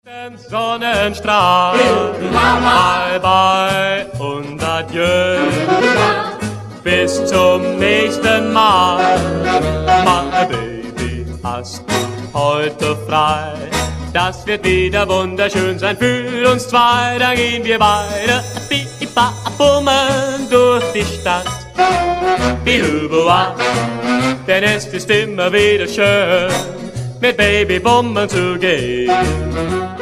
Den Sonnenstrahl, bye bye und adieu. Bis zum nächsten Mal, meine Baby, hast du heute frei. Das wird wieder wunderschön sein für uns zwei, dann gehen wir beide bummeln durch die Stadt. Bihubua, denn es ist immer wieder schön, mit Baby bummeln zu gehen.